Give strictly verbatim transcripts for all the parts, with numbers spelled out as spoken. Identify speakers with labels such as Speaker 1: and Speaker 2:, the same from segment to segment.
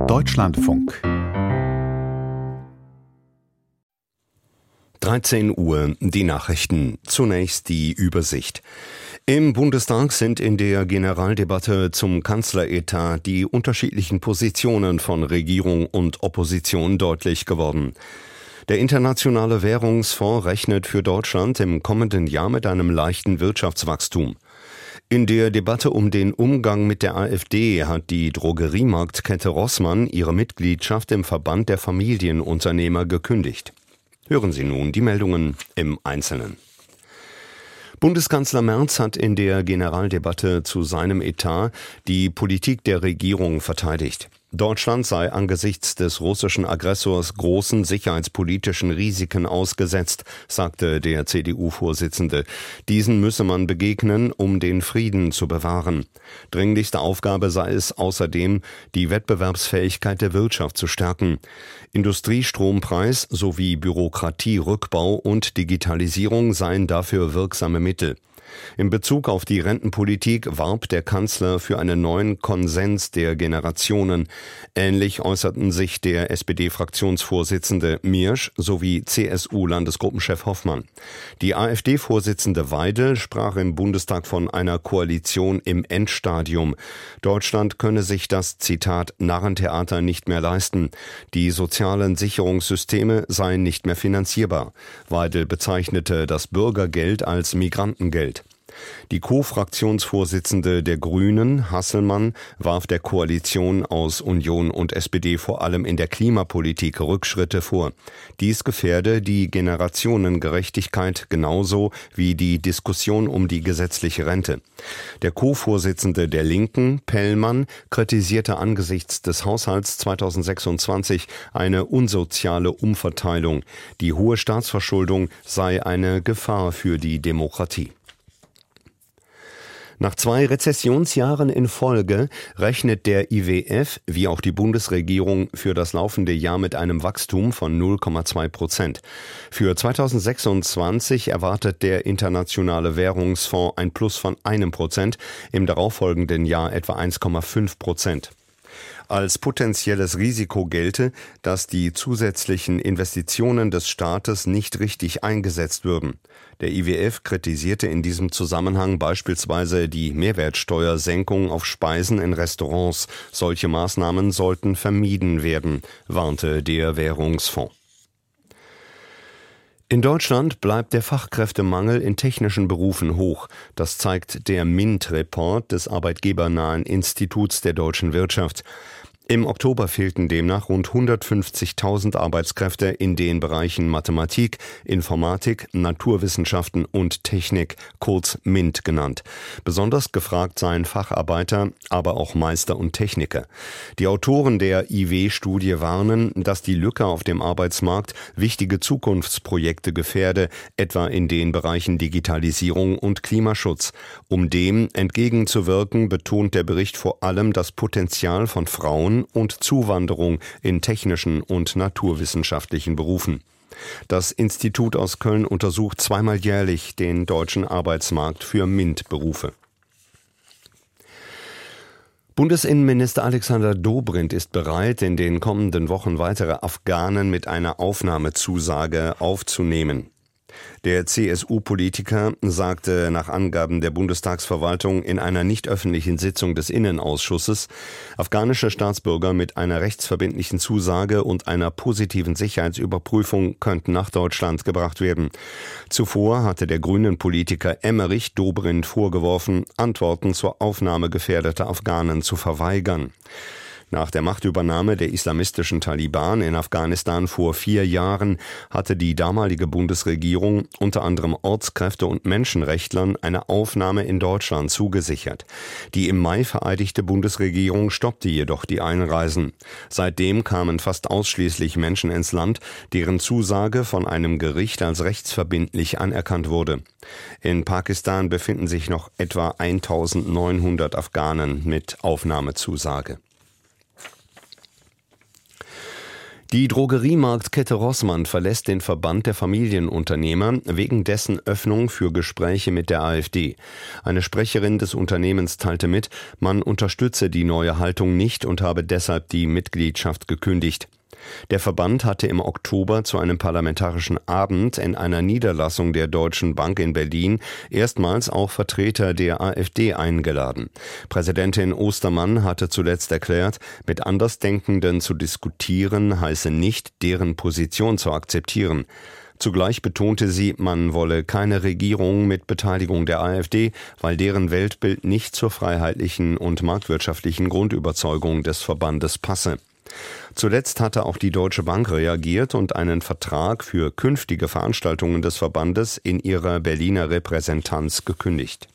Speaker 1: Deutschlandfunk.
Speaker 2: dreizehn Uhr, die Nachrichten. Zunächst die Übersicht. Im Bundestag sind in der Generaldebatte zum Kanzleretat die unterschiedlichen Positionen von Regierung und Opposition deutlich geworden. Der Internationale Währungsfonds rechnet für Deutschland im kommenden Jahr mit einem leichten Wirtschaftswachstum. In der Debatte um den Umgang mit der AfD hat die Drogeriemarktkette Rossmann ihre Mitgliedschaft im Verband der Familienunternehmer gekündigt. Hören Sie nun die Meldungen im Einzelnen. Bundeskanzler Merz hat in der Generaldebatte zu seinem Etat die Politik der Regierung verteidigt. Deutschland sei angesichts des russischen Aggressors großen sicherheitspolitischen Risiken ausgesetzt, sagte der C D U-Vorsitzende. Diesen müsse man begegnen, um den Frieden zu bewahren. Dringlichste Aufgabe sei es außerdem, die Wettbewerbsfähigkeit der Wirtschaft zu stärken. Industriestrompreis sowie Bürokratierückbau und Digitalisierung seien dafür wirksame Mittel. In Bezug auf die Rentenpolitik warb der Kanzler für einen neuen Konsens der Generationen. Ähnlich äußerten sich der S P D-Fraktionsvorsitzende Miersch sowie C S U-Landesgruppenchef Hoffmann. Die AfD-Vorsitzende Weidel sprach im Bundestag von einer Koalition im Endstadium. Deutschland könne sich das, Zitat, Narrentheater nicht mehr leisten. Die sozialen Sicherungssysteme seien nicht mehr finanzierbar. Weidel bezeichnete das Bürgergeld als Migrantengeld. Die Co-Fraktionsvorsitzende der Grünen, Hasselmann, warf der Koalition aus Union und S P D vor allem in der Klimapolitik Rückschritte vor. Dies gefährde die Generationengerechtigkeit genauso wie die Diskussion um die gesetzliche Rente. Der Co-Vorsitzende der Linken, Pellmann, kritisierte angesichts des Haushalts zweitausendsechsundzwanzig eine unsoziale Umverteilung. Die hohe Staatsverschuldung sei eine Gefahr für die Demokratie. Nach zwei Rezessionsjahren in Folge rechnet der I W F wie auch die Bundesregierung für das laufende Jahr mit einem Wachstum von null Komma zwei Prozent. Für zweitausendsechsundzwanzig erwartet der Internationale Währungsfonds ein Plus von einem Prozent, im darauffolgenden Jahr etwa eins Komma fünf Prozent. Als potenzielles Risiko gelte, dass die zusätzlichen Investitionen des Staates nicht richtig eingesetzt würden. Der I W F kritisierte in diesem Zusammenhang beispielsweise die Mehrwertsteuersenkung auf Speisen in Restaurants. Solche Maßnahmen sollten vermieden werden, warnte der Währungsfonds. In Deutschland bleibt der Fachkräftemangel in technischen Berufen hoch. Das zeigt der M I N T-Report des arbeitgebernahen Instituts der deutschen Wirtschaft. Im Oktober fehlten demnach rund hundertfünfzigtausend Arbeitskräfte in den Bereichen Mathematik, Informatik, Naturwissenschaften und Technik, kurz M I N T genannt. Besonders gefragt seien Facharbeiter, aber auch Meister und Techniker. Die Autoren der I W-Studie warnen, dass die Lücke auf dem Arbeitsmarkt wichtige Zukunftsprojekte gefährde, etwa in den Bereichen Digitalisierung und Klimaschutz. Um dem entgegenzuwirken, betont der Bericht vor allem das Potenzial von Frauen und Zuwanderung in technischen und naturwissenschaftlichen Berufen. Das Institut aus Köln untersucht zweimal jährlich den deutschen Arbeitsmarkt für M I N T-Berufe. Bundesinnenminister Alexander Dobrindt ist bereit, in den kommenden Wochen weitere Afghanen mit einer Aufnahmezusage aufzunehmen. Der C S U-Politiker sagte nach Angaben der Bundestagsverwaltung in einer nicht öffentlichen Sitzung des Innenausschusses, afghanische Staatsbürger mit einer rechtsverbindlichen Zusage und einer positiven Sicherheitsüberprüfung könnten nach Deutschland gebracht werden. Zuvor hatte der Grünen-Politiker Emmerich Dobrindt vorgeworfen, Antworten zur Aufnahme gefährdeter Afghanen zu verweigern. Nach der Machtübernahme der islamistischen Taliban in Afghanistan vor vier Jahren hatte die damalige Bundesregierung unter anderem Ortskräfte und Menschenrechtlern eine Aufnahme in Deutschland zugesichert. Die im Mai vereidigte Bundesregierung stoppte jedoch die Einreisen. Seitdem kamen fast ausschließlich Menschen ins Land, deren Zusage von einem Gericht als rechtsverbindlich anerkannt wurde. In Pakistan befinden sich noch etwa eintausendneunhundert Afghanen mit Aufnahmezusage. Die Drogeriemarktkette Rossmann verlässt den Verband der Familienunternehmer wegen dessen Öffnung für Gespräche mit der AfD. Eine Sprecherin des Unternehmens teilte mit, man unterstütze die neue Haltung nicht und habe deshalb die Mitgliedschaft gekündigt. Der Verband hatte im Oktober zu einem parlamentarischen Abend in einer Niederlassung der Deutschen Bank in Berlin erstmals auch Vertreter der AfD eingeladen. Präsidentin Ostermann hatte zuletzt erklärt, mit Andersdenkenden zu diskutieren heiße nicht, deren Position zu akzeptieren. Zugleich betonte sie, man wolle keine Regierung mit Beteiligung der AfD, weil deren Weltbild nicht zur freiheitlichen und marktwirtschaftlichen Grundüberzeugung des Verbandes passe. Zuletzt hatte auch die Deutsche Bank reagiert und einen Vertrag für künftige Veranstaltungen des Verbandes in ihrer Berliner Repräsentanz gekündigt.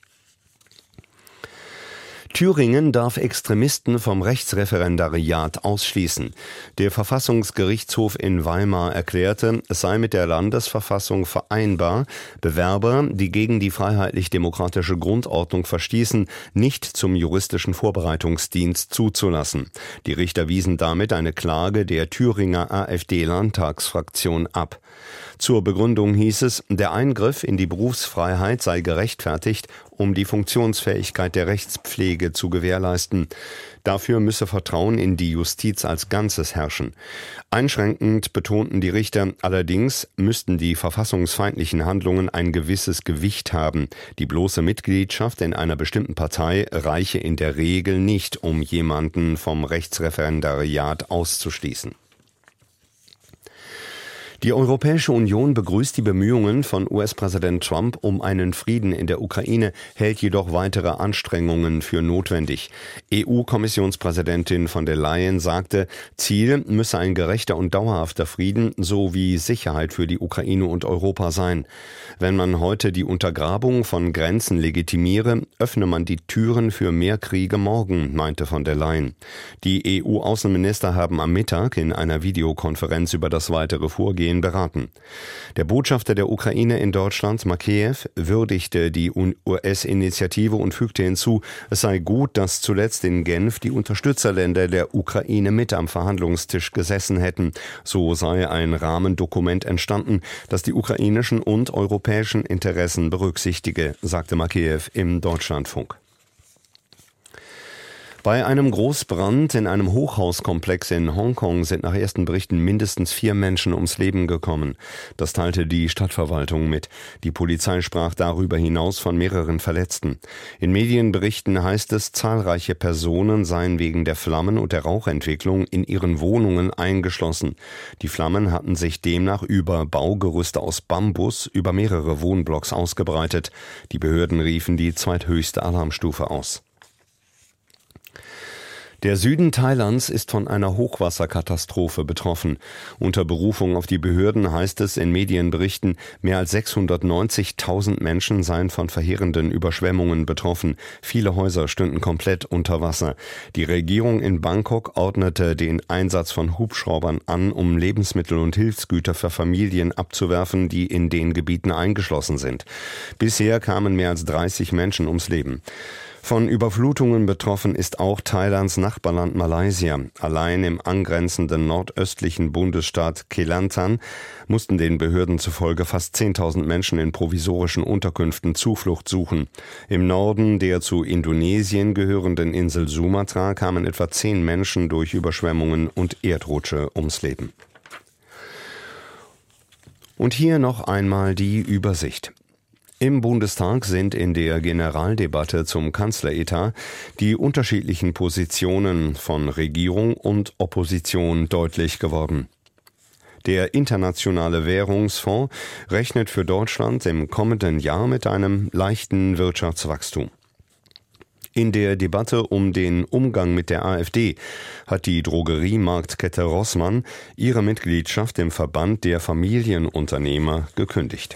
Speaker 2: Thüringen darf Extremisten vom Rechtsreferendariat ausschließen. Der Verfassungsgerichtshof in Weimar erklärte, es sei mit der Landesverfassung vereinbar, Bewerber, die gegen die freiheitlich-demokratische Grundordnung verstießen, nicht zum juristischen Vorbereitungsdienst zuzulassen. Die Richter wiesen damit eine Klage der Thüringer AfD-Landtagsfraktion ab. Zur Begründung hieß es, der Eingriff in die Berufsfreiheit sei gerechtfertigt, um die Funktionsfähigkeit der Rechtspflege zu gewährleisten. Dafür müsse Vertrauen in die Justiz als Ganzes herrschen. Einschränkend betonten die Richter, allerdings müssten die verfassungsfeindlichen Handlungen ein gewisses Gewicht haben. Die bloße Mitgliedschaft in einer bestimmten Partei reiche in der Regel nicht, um jemanden vom Rechtsreferendariat auszuschließen. Die Europäische Union begrüßt die Bemühungen von U S-Präsident Trump um einen Frieden in der Ukraine, hält jedoch weitere Anstrengungen für notwendig. E U-Kommissionspräsidentin von der Leyen sagte, Ziel müsse ein gerechter und dauerhafter Frieden sowie Sicherheit für die Ukraine und Europa sein. Wenn man heute die Untergrabung von Grenzen legitimiere, öffne man die Türen für mehr Kriege morgen, meinte von der Leyen. Die E U-Außenminister haben am Mittag in einer Videokonferenz über das weitere Vorgehen beraten. Der Botschafter der Ukraine in Deutschland, Makeyev, würdigte die U S-Initiative und fügte hinzu, es sei gut, dass zuletzt in Genf die Unterstützerländer der Ukraine mit am Verhandlungstisch gesessen hätten. So sei ein Rahmendokument entstanden, das die ukrainischen und europäischen Interessen berücksichtige, sagte Makeyev im Deutschlandfunk. Bei einem Großbrand in einem Hochhauskomplex in Hongkong sind nach ersten Berichten mindestens vier Menschen ums Leben gekommen. Das teilte die Stadtverwaltung mit. Die Polizei sprach darüber hinaus von mehreren Verletzten. In Medienberichten heißt es, zahlreiche Personen seien wegen der Flammen und der Rauchentwicklung in ihren Wohnungen eingeschlossen. Die Flammen hatten sich demnach über Baugerüste aus Bambus über mehrere Wohnblocks ausgebreitet. Die Behörden riefen die zweithöchste Alarmstufe aus. Der Süden Thailands ist von einer Hochwasserkatastrophe betroffen. Unter Berufung auf die Behörden heißt es in Medienberichten, mehr als sechshundertneunzigtausend Menschen seien von verheerenden Überschwemmungen betroffen. Viele Häuser stünden komplett unter Wasser. Die Regierung in Bangkok ordnete den Einsatz von Hubschraubern an, um Lebensmittel und Hilfsgüter für Familien abzuwerfen, die in den Gebieten eingeschlossen sind. Bisher kamen mehr als dreißig Menschen ums Leben. Von Überflutungen betroffen ist auch Thailands Nachbarland Malaysia. Allein im angrenzenden nordöstlichen Bundesstaat Kelantan mussten den Behörden zufolge fast zehntausend Menschen in provisorischen Unterkünften Zuflucht suchen. Im Norden der zu Indonesien gehörenden Insel Sumatra kamen etwa zehn Menschen durch Überschwemmungen und Erdrutsche ums Leben. Und hier noch einmal die Übersicht. Im Bundestag sind in der Generaldebatte zum Kanzleretat die unterschiedlichen Positionen von Regierung und Opposition deutlich geworden. Der Internationale Währungsfonds rechnet für Deutschland im kommenden Jahr mit einem leichten Wirtschaftswachstum. In der Debatte um den Umgang mit der AfD hat die Drogeriemarktkette Rossmann ihre Mitgliedschaft im Verband der Familienunternehmer gekündigt.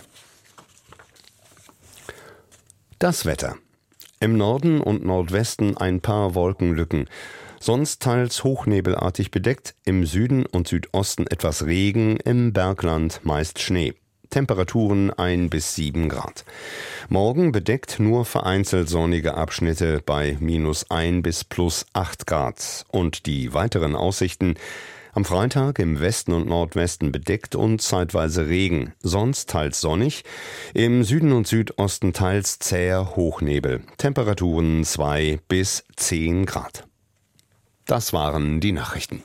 Speaker 2: Das Wetter. Im Norden und Nordwesten ein paar Wolkenlücken. Sonst teils hochnebelartig bedeckt, im Süden und Südosten etwas Regen, im Bergland meist Schnee. Temperaturen ein bis sieben Grad. Morgen bedeckt nur vereinzelt sonnige Abschnitte bei minus ein bis plus acht Grad. Und die weiteren Aussichten: Am Freitag im Westen und Nordwesten bedeckt und zeitweise Regen, sonst teils sonnig. Im Süden und Südosten teils zäher Hochnebel. Temperaturen zwei bis zehn Grad. Das waren die Nachrichten.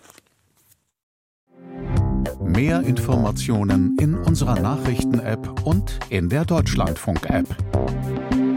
Speaker 1: Mehr Informationen in unserer Nachrichten-App und in der Deutschlandfunk-App.